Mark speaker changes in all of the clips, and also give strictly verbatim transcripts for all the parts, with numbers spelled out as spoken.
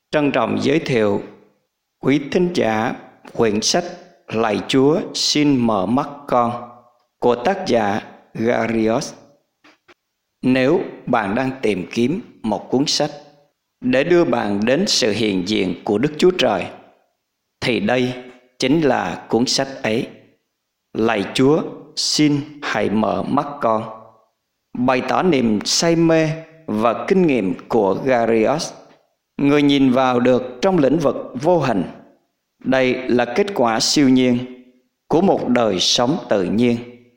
Speaker 1: Trân trọng giới thiệu quý thính giả quyển sách Lạy Chúa xin mở mắt con của tác giả Garios. Nếu bạn đang tìm kiếm một cuốn sách để đưa bạn đến sự hiện diện của Đức Chúa Trời, thì đây chính là cuốn sách ấy. Lạy Chúa xin hãy mở mắt con, bày tỏ niềm say mê và kinh nghiệm của Garios, người nhìn vào được trong lĩnh vực vô hình. Đây là kết quả siêu nhiên của một đời sống tự nhiên.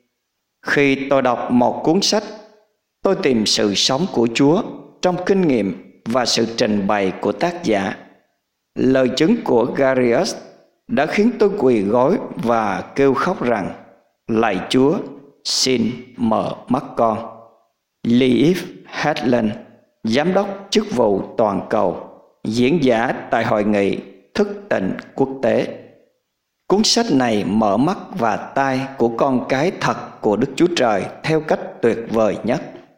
Speaker 1: Khi tôi đọc một cuốn sách, tôi tìm sự sống của Chúa trong kinh nghiệm và sự trình bày của tác giả. Lời chứng của Garios đã khiến tôi quỳ gối và kêu khóc rằng: Lạy Chúa, xin mở mắt con. Leif Hetland, giám đốc chức vụ toàn cầu, diễn giả tại Hội nghị Thức Tỉnh Quốc tế. Cuốn sách này mở mắt và tai của con cái thật của Đức Chúa Trời theo cách tuyệt vời nhất.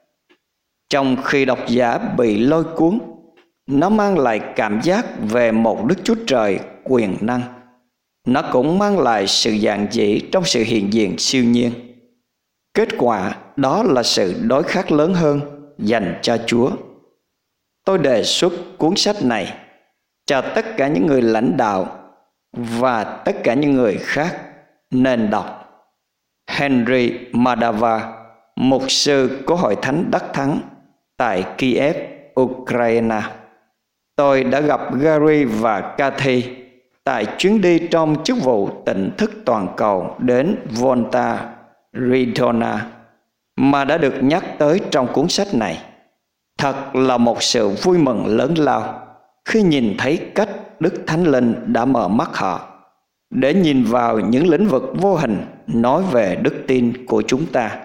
Speaker 1: Trong khi độc giả bị lôi cuốn, nó mang lại cảm giác về một Đức Chúa Trời quyền năng. Nó cũng mang lại sự giản dị trong sự hiện diện siêu nhiên. Kết quả đó là sự đối kháng lớn hơn dành cho Chúa. Tôi đề xuất cuốn sách này cho tất cả những người lãnh đạo và tất cả những người khác nên đọc. Henry Madava, mục sư của Hội Thánh Đắc Thắng tại Kiev, Ukraine. Tôi đã gặp Gary và Kathy tại chuyến đi trong chức vụ tỉnh thức toàn cầu đến Volta Redonda mà đã được nhắc tới trong cuốn sách này. Thật là một sự vui mừng lớn lao khi nhìn thấy cách Đức Thánh Linh đã mở mắt họ để nhìn vào những lĩnh vực vô hình nói về đức tin của chúng ta.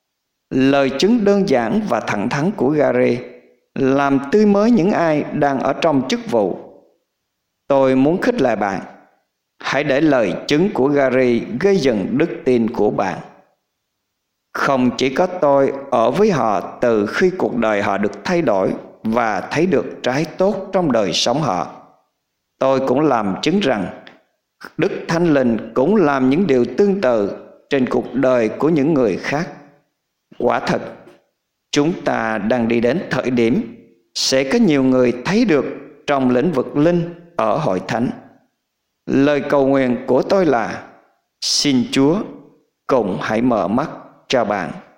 Speaker 1: Lời chứng đơn giản và thẳng thắn của Gary làm tươi mới những ai đang ở trong chức vụ. Tôi muốn khích lệ bạn, hãy để lời chứng của Gary gây dựng đức tin của bạn. Không chỉ có tôi ở với họ từ khi cuộc đời họ được thay đổi và thấy được trái tốt trong đời sống họ, tôi cũng làm chứng rằng Đức Thánh Linh cũng làm những điều tương tự trên cuộc đời của những người khác. Quả thật, chúng ta đang đi đến thời điểm sẽ có nhiều người thấy được trong lĩnh vực linh ở Hội Thánh. Lời cầu nguyện của tôi là: xin Chúa cũng hãy mở mắt cho bạn.